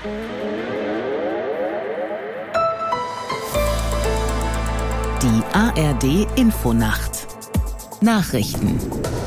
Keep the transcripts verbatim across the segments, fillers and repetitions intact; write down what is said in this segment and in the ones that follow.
Die A R D-Infonacht. Nachrichten.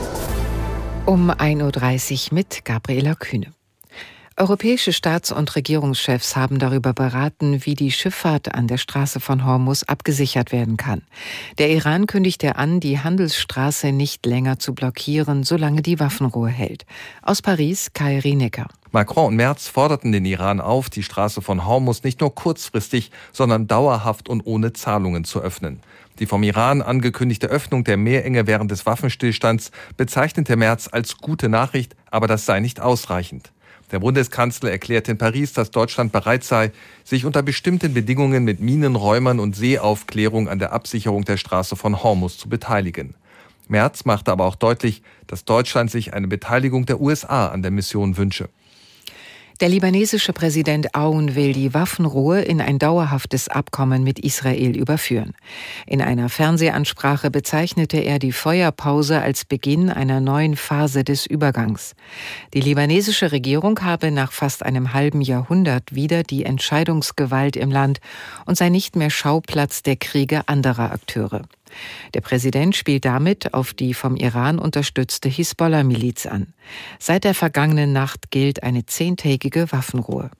Um ein Uhr dreißig mit Gabriela Kühne. Europäische Staats- und Regierungschefs haben darüber beraten, wie die Schifffahrt an der Straße von Hormuz abgesichert werden kann. Der Iran kündigte an, die Handelsstraße nicht länger zu blockieren, solange die Waffenruhe hält. Aus Paris, Kai Rienecker. Macron und Merz forderten den Iran auf, die Straße von Hormuz nicht nur kurzfristig, sondern dauerhaft und ohne Zahlungen zu öffnen. Die vom Iran angekündigte Öffnung der Meerenge während des Waffenstillstands bezeichnete Merz als gute Nachricht, aber das sei nicht ausreichend. Der Bundeskanzler erklärte in Paris, dass Deutschland bereit sei, sich unter bestimmten Bedingungen mit Minenräumern und Seeaufklärung an der Absicherung der Straße von Hormuz zu beteiligen. Merz machte aber auch deutlich, dass Deutschland sich eine Beteiligung der U S A an der Mission wünsche. Der libanesische Präsident Aoun will die Waffenruhe in ein dauerhaftes Abkommen mit Israel überführen. In einer Fernsehansprache bezeichnete er die Feuerpause als Beginn einer neuen Phase des Übergangs. Die libanesische Regierung habe nach fast einem halben Jahrhundert wieder die Entscheidungsgewalt im Land und sei nicht mehr Schauplatz der Kriege anderer Akteure. Der Präsident spielt damit auf die vom Iran unterstützte Hisbollah-Miliz an. Seit der vergangenen Nacht gilt eine zehntägige Waffenruhe.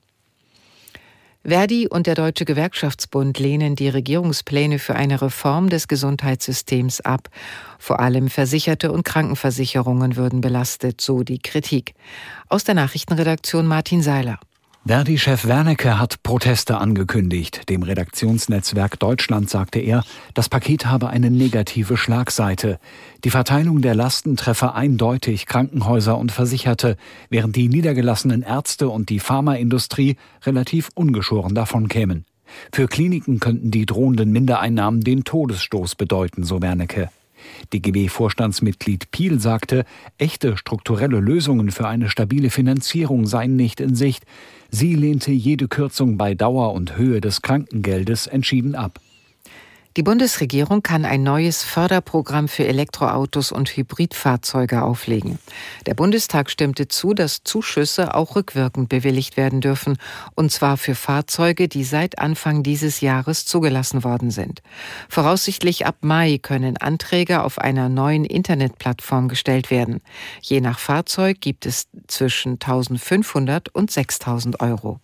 Verdi und der Deutsche Gewerkschaftsbund lehnen die Regierungspläne für eine Reform des Gesundheitssystems ab. Vor allem Versicherte und Krankenversicherungen würden belastet, so die Kritik. Aus der Nachrichtenredaktion Martin Seiler. Verdi-Chef Wernicke hat Proteste angekündigt. Dem Redaktionsnetzwerk Deutschland sagte er, das Paket habe eine negative Schlagseite. Die Verteilung der Lasten treffe eindeutig Krankenhäuser und Versicherte, während die niedergelassenen Ärzte und die Pharmaindustrie relativ ungeschoren davon kämen. Für Kliniken könnten die drohenden Mindereinnahmen den Todesstoß bedeuten, so Wernicke. D G B-Vorstandsmitglied Piel sagte, echte strukturelle Lösungen für eine stabile Finanzierung seien nicht in Sicht. Sie lehnte jede Kürzung bei Dauer und Höhe des Krankengeldes entschieden ab. Die Bundesregierung kann ein neues Förderprogramm für Elektroautos und Hybridfahrzeuge auflegen. Der Bundestag stimmte zu, dass Zuschüsse auch rückwirkend bewilligt werden dürfen, und zwar für Fahrzeuge, die seit Anfang dieses Jahres zugelassen worden sind. Voraussichtlich ab Mai können Anträge auf einer neuen Internetplattform gestellt werden. Je nach Fahrzeug gibt es zwischen eintausendfünfhundert und sechstausend Euro.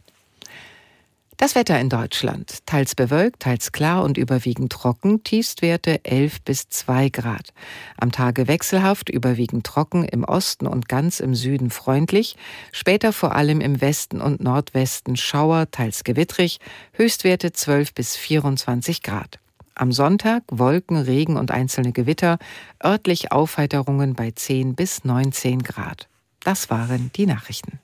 Das Wetter in Deutschland. Teils bewölkt, teils klar und überwiegend trocken. Tiefstwerte elf bis zwei Grad. Am Tage wechselhaft, überwiegend trocken, im Osten und ganz im Süden freundlich. Später vor allem im Westen und Nordwesten Schauer, teils gewittrig. Höchstwerte zwölf bis vierundzwanzig Grad. Am Sonntag Wolken, Regen und einzelne Gewitter. Örtlich Aufheiterungen bei zehn bis neunzehn Grad. Das waren die Nachrichten.